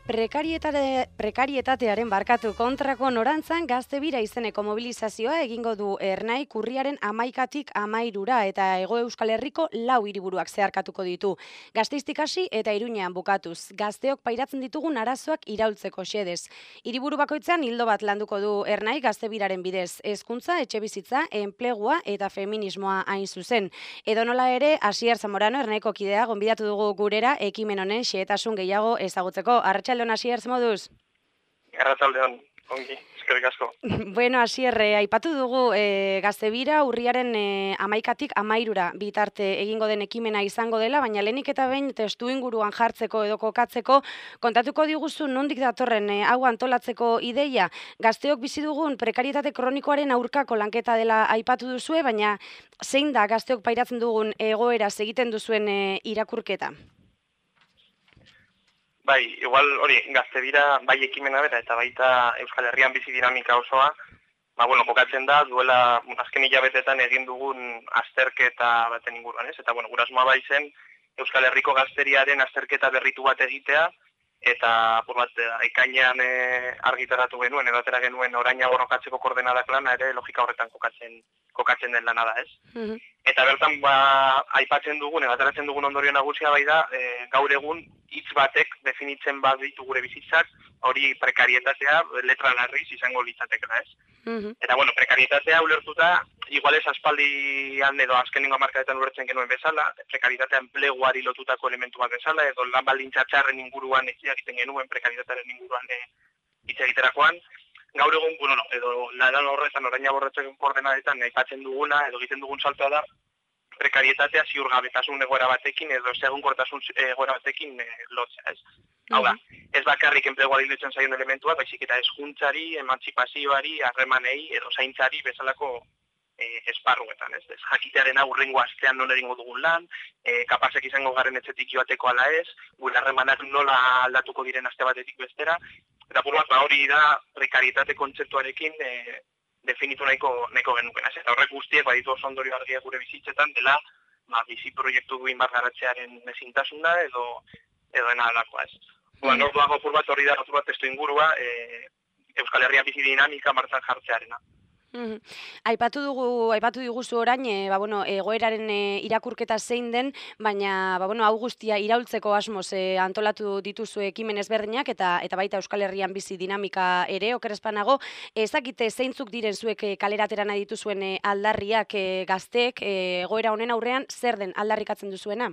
Prekarietatearen kontrako norantzan Gaztebira izeneko mobilizazioa egingo du Ernai urriaren 11tik 13ra eta Hego Euskal Herriko 4 hiriburuak zeharkatuko ditu. Gasteiztik hasi eta Iruñean bukatuz. Gazteok pairatzen ditugun arazoak iraultzeko xedez. Hiriburu bakoitzean ildo bat landuko du Ernai Gaztebiraren bidez. Hezkuntza, etxebizitza, enplegua eta feminismoa hain zuzen. Edonola ere, Asier Zamorano Ernaiko kidea gonbidatu dugu gurera ekimen honen xehetasun gehiago ezagutzeko. Arratsaldeon Asier, moduz? Arratsaldeon, ongi, eskerrik asko. Bueno, Asier, aipatu dugu Gaztebira urriaren 11tik 13ra bitarte egingo den ekimena izango dela, baina lehenik eta behin testuinguruan jartzeko edo kokatzeko kontatuko diguzu nondik datorren hau antolatzeko ideia. Gazteok bizi dugun prekarietate kronikoaren aurkako lanketa dela aipatu duzue, baina zein da gazteok pairatzen dugun egoera egiten duzuen irakurketa? Bai, igual hori Gaztebira bai ekimena bera eta baita Euskal Herrian bizi dinamika osoa, kokatzen da duela azken hilabetetan egin dugun azterketa baten inguruan, ez? Eta gure asmoa bai zen Euskal Herriko gazteriaren azterketa berritu bat egitea eta ekainean argitaratu genuen edo atera genuen oraina borrokatzeko koordenadak lana ere logika horretan kokatzen den lana da, ez? Eta bertan aipatzen dugun, ateratzen dugun ondorio nagusia bai da, gaur egun hitz batek definitzen baditu gure bizitzak, hori prekarietatea letra larriz izango litzatekela, ez? Eta prekarietatea ulertuta, igual ez aspaldian edo azkenengo hamarkadetan ulertzen genuen bezala, prekarietatea enpleguari lotutako elementu bat bezala, edo lan baldintza txarren inguruan hitz egiten genuen prekarietatearen inguruan hitz egiterakoan. Gaur egun, edo lan horretan oraina borratzeko koordenadetan aipatzen duguna edo egiten dugun saltoa da prekarietatea ziurgabetasun egoera batekin edo ezegonkortasun egoera batekin lotzea, ez? Hau da, ez bakarrik enpleguari lotzen zaion elementua, baizik eta hezkuntzari, emantzipazioari, harremanei edo zaintzari bezalako esparruetan, ez? Jakitearen hurrengo astean nola egingo dugun lan, kapazek izango garen etxetik joateko ala ez, gure harremanak nola aldatuko diren aste batetik bestera, eta hori da prekarietate kontzeptuarekin definitu nahiko genuken. Eta horrek guztiek baditu oso ondorio argiak gure bizitzetan dela bizi proiektu duin bat garatzearen ezintasuna edo dena alakoa, ez. Orduan apur bat hori da testu ingurua Euskal Herria bizi dinamika martxan jartzearena. Aipatu diguzu orain, egoeraren irakurketa zein den, baina hau guztia iraultzeko asmoz antolatu dituzu ekimen ezberdinak eta baita Euskal Herrian bizi dinamika ere, oker ez banago, ezakite zeintzuk diren zuek kaleratera nahi dituzuen aldarriak gazteek egoera honen aurrean zer den aldarrikatzen duzuena?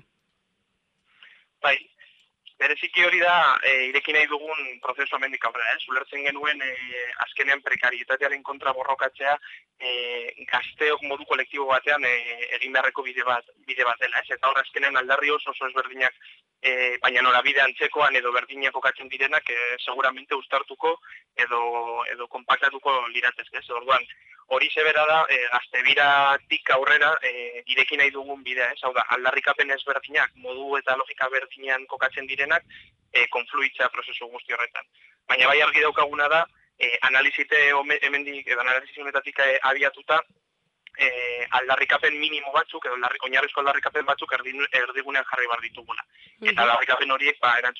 Bai. Bereziki hori da, ireki nahi dugun prozesu hemendik aurrera, ez? Ulertzen genuen azkenean prekarietatearen kontra borrokatzea gazteok modu kolektibo batean egin beharreko bide bat dela, ez? Eta hor azkenean aldarri oso ezberdinak, baina norabide antzekoan edo berdinak kokatzen direnak seguramente uztartuko edo konpaktatuko liratezke, ez? Orduan, hori zebera da, Gaztebiratik aurrera ireki nahi dugun bidea, ez? Hau da, aldarrikapen ezberdinak, modu eta logika berdinean kokatzen direnak, konfluitzea prozesu guzti horretan. Baina bai argi daukaguna da, analizi honetatik abiatuta, aldarrikapen minimo batzuk, edo oinarrizko aldarrikapen batzuk erdigunean jarri behar ditugula. Eta aldarrikapen horiek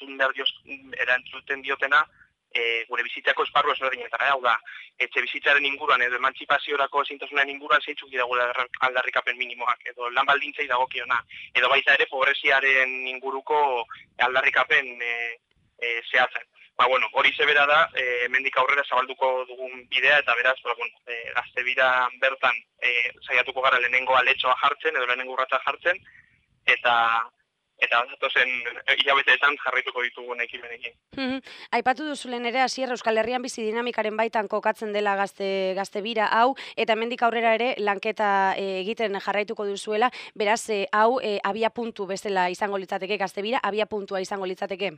erantzuten diotena, gure bizitzako esparru ezberdinetara, hau da, etxe bizitzaren inguruan edo emantzipaziorako ezintasunen inguruan zeintzuk dira gure aldarrikapen minimoak, edo lan baldintzei dagokiona, edo baita ere pobreziaren inguruko aldarrikapen zehatzen. Hori zebera da, hemendik aurrera zabalduko dugun bidea, eta beraz, Gaztebira bertan saiatuko gara lehenengo aletxoa jartzen, edo lehenengo urratsa jartzen, eta datozen hilabeteetan jarraituko ditugun ekimenekin. Aipatu duzulen ere, Asier, Euskal Herrian bizi dinamikaren baitan kokatzen dela Gaztebira hau, eta hemendik aurrera ere lanketa egiten jarraituko duzuela, beraz, hau abia puntu bezala izango litzateke, Gaztebira abia puntua izango litzateke?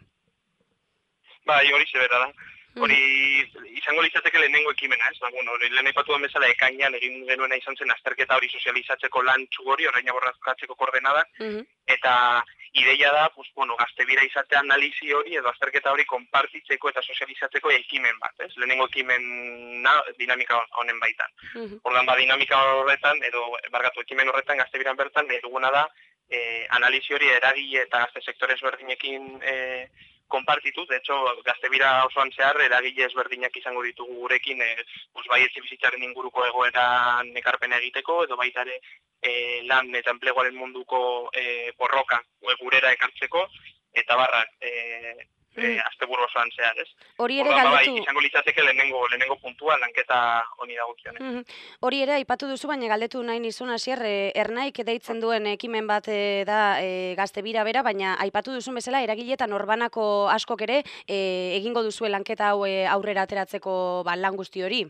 Bai, hori zebera da. Hori izango litzateke lehenengo ekimena, ez? Lehen aipatu den bezala ekainean egin genuena izan zen azterketa hori sozializatzeko lan txugori, oraina borrokatzeko koordenadak, eta ideia da, Gaztebira izatea analizi hori edo azterketa hori konpartitzeko eta sozializatzeko ekimen bat, ez? Lehenengo ekimena dinamika honen baitan. Ordan dinamika horretan, ekimen horretan Gaztebiran bertan, duguna da, analizi hori eragile eta gazte sektore ezberdinekin konpartitu, de hecho, Gaztebira osoan zehar, eragile ezberdinak izango ditugu gurekin, bai etxebizitzaren inguruko egoeran ekarpena egiteko, edo baita ere lan eta enpleguaren munduko borroka gurera ekartzeko, eta barrak, asteburu osoan zehar, ez? Hori ere galdetu... izango litzateke lehenengo puntua lanketa honi dagokionez. Hori ere aipatu duzu, baina galdetu nahi nizun hasier, Ernaik deitzen duen ekimen bat da Gaztebira bera, baina aipatu duzun bezala eragile eta norbanako askok ere egingo duzue lanketa hau aurrera ateratzeko lan guzti hori.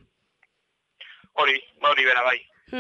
Hori bera bai.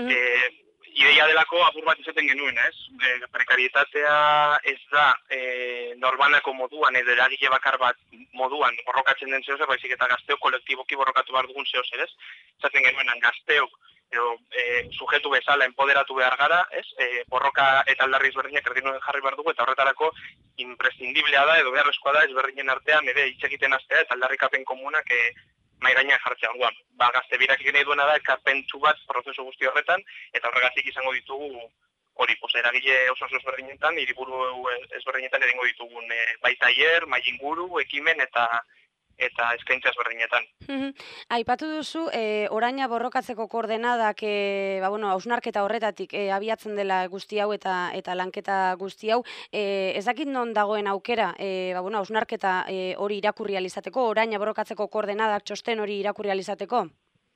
Ideia delako apur bat izaten genuen, ez? Prekarietatea ez da norbanako moduan edo eragile bakar bat moduan borrokatzen den zehozer, baizik eta gazteok kolektiboki borrokatu behar dugun zehozer, ez? Zaten genuenan gazteok edo sujetu bezala enpoderatu behar gara, ez? Borroka eta aldarri ezberdinak erdinuen jarri behar dugu, eta horretarako imprescindiblea da edo beharrezkoa da ezberdinen artean ere hitz egiten hastea eta aldarrikapen komunak mahai gainean jartzea. Orduan, Gaztebirak egin nahi duena da ekarpentsu bat prozesu guzti horretan, eta horregatik izango ditugu hori, eragile oso ezberdinetan, hiriburu ezberdinetan egingo ditugun bai tailer, mahai inguru, ekimen eta eskaintza ezberdinetan. Aipatu duzu, oraina borrokatzeko koordenadak, hausnarketa horretatik abiatzen dela guzti hau eta lanketa guzti hau. Ez dakit non dagoen aukera, hausnarketa hori irakurri alizateko, oraina borrokatzeko koordenadak txosten hori irakurri alizateko?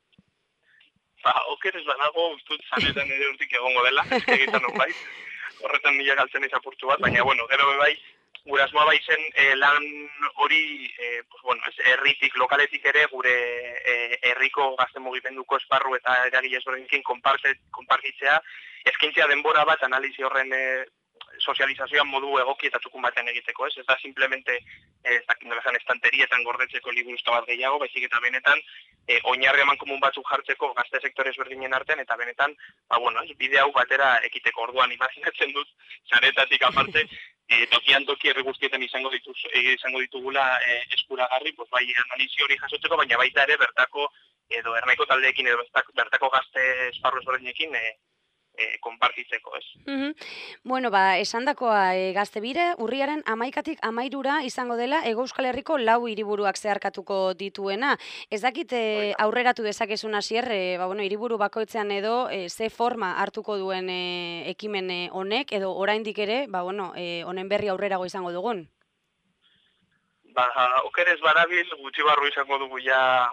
Oker ez banago, ustut zanetan ere urtik egongo dela, egiten hon bai. Horretan nila galtzen izapurtu bat, baina, gero bai, gure asmoa bai zen lan hori, herritik, lokaletik ere, gure herriko gazte mugimenduko esparru eta eragile ezberdinekin konpartitzea, eskaintzea denbora bat analizi horren sozializazioan modu egoki eta txukun batean egiteko, ez? Ez da simplemente estanterietan gordetzeko liburusta bat gehiago, baizik eta benetan oinarri amankomun batzuk jartzeko gazte sektore ezberdinen artean, eta benetan, bide hau batera ekiteko. Orduan, imaginatzen dut, zaretatik aparte, tokian toki herri guztietan izango ditugula eskuragarri, bai analizi hori jasotzeko, baina baita ere bertako edo Ernaiko taldeekin edo bertako gazte esparru ezberdinekin konpartitzeko, ez? Esandakoa Gaztebira urriaren 11tik 13ra izango dela Hego Euskal Herriko 4 hiriburuak zeharkatuko dituena. Ez dakit aurreratu dezakezun hasier, hiriburu bakoitzean edo ze forma hartuko duen ekimen honek edo oraindik ere, honen berri aurrerago izango dugun. Oker ez barabil, gutxi barru izango dugu ja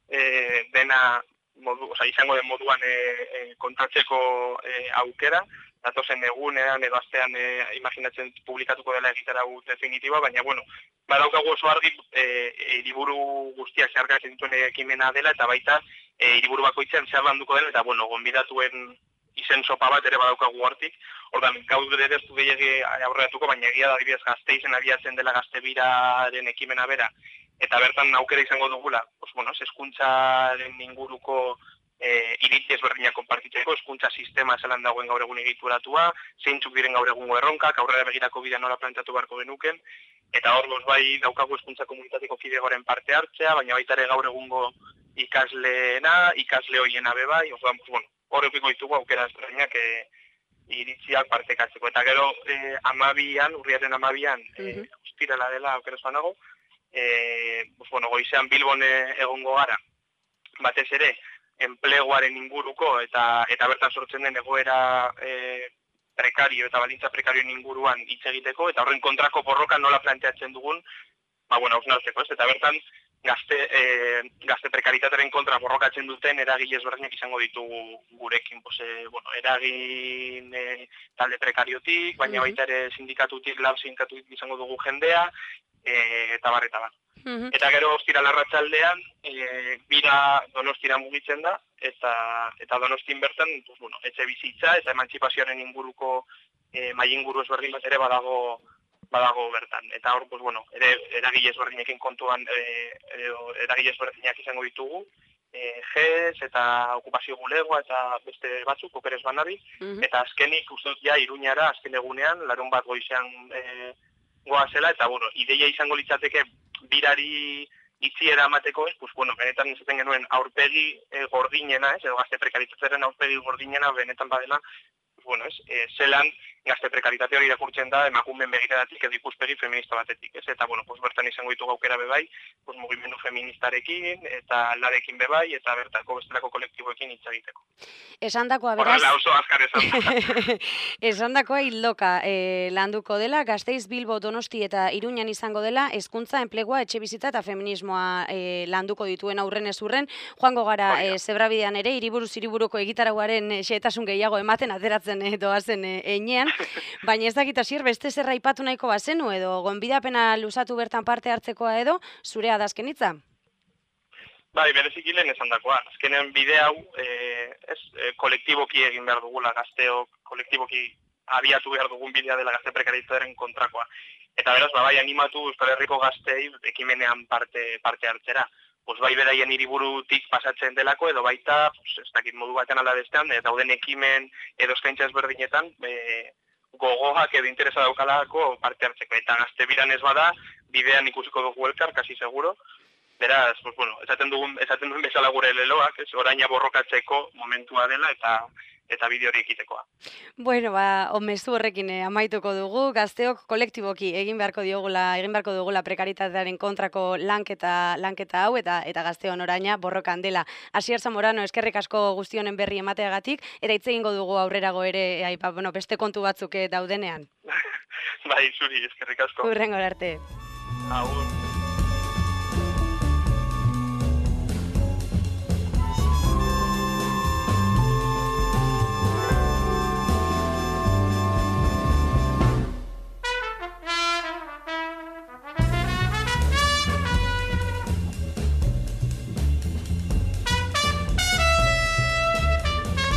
dena izango den moduan kontatzeko aukera, datozen egunean edo astean imaginatzen publikatuko dela egitera definitiba, baina badaukagu oso argi hiriburu guztiak zeharkatzen dituen ekimena dela, eta baita hiriburu bakoitzean zer landuko dela, eta gonbidatuen izen sopa bat ere badaukagu hortik. Ordan gaude ere ez du gehiagi aurreratuko, baina egia da adibidez Gasteizen abiatzen dela Gaztebiraren ekimena bera, eta bertan aukera izango dugula, hezkuntzaren inguruko iritzi ezberdinak konpartitzeko, hezkuntza sistema zelan dagoen gaur egun egituratua, zeintzuk diren gaur egungo erronkak, aurrera begirako bidea nola planteatu beharko genuken, eta hor bai daukagu hezkuntza komunitateko kidegoren parte hartzea, baina baita ere gaur egungo ikasle hoiena bebai, hor eukiko ditugu aukera ezberdinak iritziak partekatzeko. Eta gero urriaren 12an, ostirala dela aukera ez banago, goizean Bilbon egongo gara, batez ere, enpleguaren inguruko eta bertan sortzen den egoera prekario eta balintza prekarioen inguruan hitz egiteko, eta horren kontrako borroka nola planteatzen dugun, hausnartzeko, ez? Eta bertan, gazte prekaritatearen kontra borrokatzen duten eragile ezberdinak izango ditugu gurekin, eragin talde prekariotik, baina baita ere sindikatutik, lab sindikatutik izango dugu jendea, eta bar. Eta gero ostiral arratsaldean bira Donostira mugitzen da, eta Donostin bertan etxe bizitza eta emantzipazioaren inguruko mahai inguru ezberdin bat ere badago bertan. Eta hor, eragile ezberdinekin kontuan, eragile ezberdinak izango ditugu, GES eta okupazio bulegoa eta beste batzuk, Oker ez banabil, eta azkenik uste dut Iruñara azken egunean, larun bat goizean goazela, eta ideia izango litzateke birari itziera amateko ez, benetan izaten genuen aurpegi gordinena, edo gazte prekaritatearen aurpegi gordinena benetan badela, bueno, zelan gazte prekaritatea hori irakurtzen da emakumeen begiradatik edo ikuspegi feminista batetik, ez? Eta, bueno, bertan izango ditugu aukera bebai, mugimendu feministarekin, eta larekin bebai, eta bertako bestelako kolektiboekin hitz egiteko. Esandakoa beraz... Horrela oso azkar esan. Esandakoa hildoka landuko dela, Gasteiz, Bilbo, Donosti eta Iruñan izango dela, hezkuntza, enplegua, etxebizitza eta feminismoa landuko dituen aurren ez urren. Joango gara Zebrabidean ere, hiriburuz hiriburuko egitaraguaren xehetasun gehiago ematen ateratzen doazen einean, baina ez dakit hasier beste zerra aipatu nahiko bazenu edo gonbidapena luzatu bertan parte hartzekoa edo zurea da azken hitza? Bai, berezik hilen esan dakoa. Azkenean bide hau, kolektiboki egin behar dugula gazteok, kolektiboki abiatu behar dugun bidea dela gazte prekaritatearen kontrakoa. Eta beraz, bai animatu Euskal Herriko gaztei ekimenean parte hartzera. Bai beraien hiriburutik pasatzen delako, edo baita, ez dakit modu batean ala bestean, dauden ekimen edo eskaintza ezberdinetan, gogoak edo interesa daukalako parte hartzeko. Eta gazte biran ez bada, bidean ikusiko dugu elkar, kasi seguro. Beraz, esaten duen bezala gure leloak, oraina borrokatzeko momentua dela eta bide hori ekitekoa. Bueno, mezu horrekin amaituko dugu, gazteok kolektiboki egin beharko dugula prekaritatearen kontrako lanketa hau eta gazteon oraina borrokan dela. Asier Zamorano, eskerrik asko guztionen berri emateagatik, eta hitz egingo dugu aurrerago ere, beste kontu batzuk daudenean. Bai, zuri, eskerrik asko. Hurrengo arte. Agur.